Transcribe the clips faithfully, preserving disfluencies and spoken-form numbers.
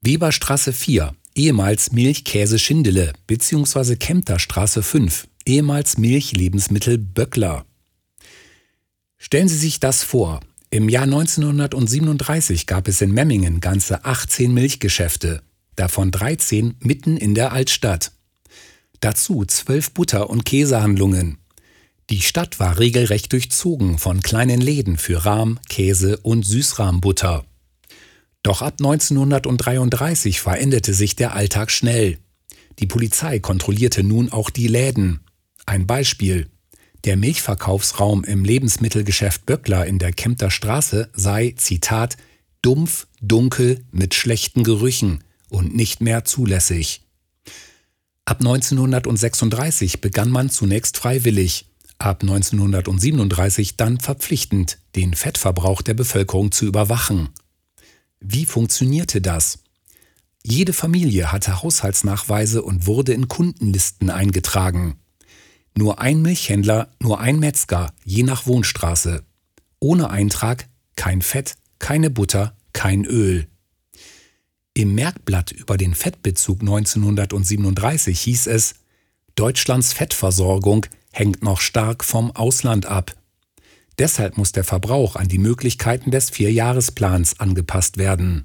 Weberstraße vier, ehemals Milch-Käse-Schindele, bzw. Kempterstraße fünf, ehemals Milch-Lebensmittel Böckler. Stellen Sie sich das vor, im Jahr neunzehnhundertsiebenunddreißig gab es in Memmingen ganze achtzehn Milchgeschäfte, davon dreizehn mitten in der Altstadt. Dazu zwölf Butter- und Käsehandlungen. Die Stadt war regelrecht durchzogen von kleinen Läden für Rahm, Käse und Süßrahmbutter. Doch ab neunzehnhundertdreiunddreißig veränderte sich der Alltag schnell. Die Polizei kontrollierte nun auch die Läden. Ein Beispiel: Der Milchverkaufsraum im Lebensmittelgeschäft Böckler in der Kempter Straße sei, Zitat, dumpf, dunkel, mit schlechten Gerüchen und nicht mehr zulässig. Ab neunzehnhundertsechsunddreißig begann man zunächst freiwillig, ab neunzehnhundertsiebenunddreißig dann verpflichtend, den Fettverbrauch der Bevölkerung zu überwachen. Wie funktionierte das? Jede Familie hatte Haushaltsnachweise und wurde in Kundenlisten eingetragen. Nur ein Milchhändler, nur ein Metzger, je nach Wohnstraße. Ohne Eintrag kein Fett, keine Butter, kein Öl. Im Merkblatt über den Fettbezug neunzehnhundertsiebenunddreißig hieß es: Deutschlands Fettversorgung hängt noch stark vom Ausland ab. Deshalb muss der Verbrauch an die Möglichkeiten des Vierjahresplans angepasst werden.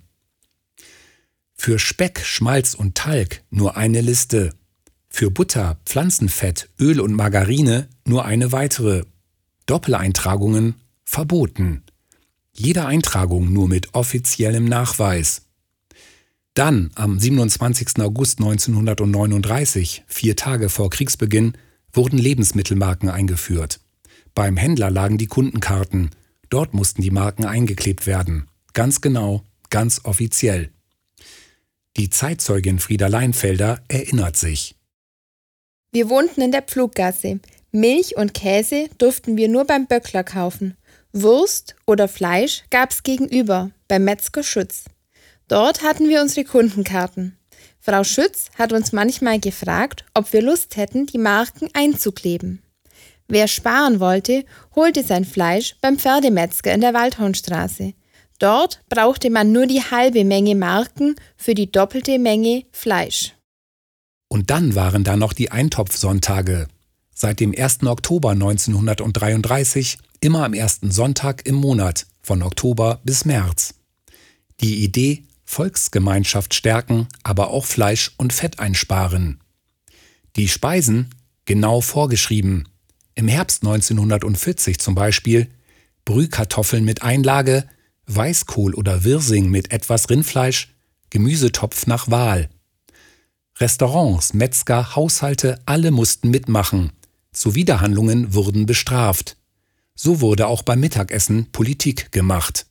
Für Speck, Schmalz und Talg nur eine Liste. Für Butter, Pflanzenfett, Öl und Margarine nur eine weitere. Doppeleintragungen verboten. Jede Eintragung nur mit offiziellem Nachweis. Dann, am siebenundzwanzigsten August neunzehnhundertneununddreißig, vier Tage vor Kriegsbeginn, wurden Lebensmittelmarken eingeführt. Beim Händler lagen die Kundenkarten. Dort mussten die Marken eingeklebt werden. Ganz genau, ganz offiziell. Die Zeitzeugin Frieda Leinfelder erinnert sich. Wir wohnten in der Pfluggasse. Milch und Käse durften wir nur beim Böckler kaufen. Wurst oder Fleisch gab's gegenüber, beim Metzger Schütz. Dort hatten wir unsere Kundenkarten. Frau Schütz hat uns manchmal gefragt, ob wir Lust hätten, die Marken einzukleben. Wer sparen wollte, holte sein Fleisch beim Pferdemetzger in der Waldhornstraße. Dort brauchte man nur die halbe Menge Marken für die doppelte Menge Fleisch. Und dann waren da noch die Eintopfsonntage. Seit dem ersten Oktober neunzehnhundertdreiunddreißig immer am ersten Sonntag im Monat, von Oktober bis März. Die Idee: Volksgemeinschaft stärken, aber auch Fleisch und Fett einsparen. Die Speisen genau vorgeschrieben. Im Herbst neunzehnhundertvierzig zum Beispiel Brühkartoffeln mit Einlage, Weißkohl oder Wirsing mit etwas Rindfleisch, Gemüsetopf nach Wahl. Restaurants, Metzger, Haushalte, alle mussten mitmachen. Zuwiderhandlungen wurden bestraft. So wurde auch beim Mittagessen Politik gemacht.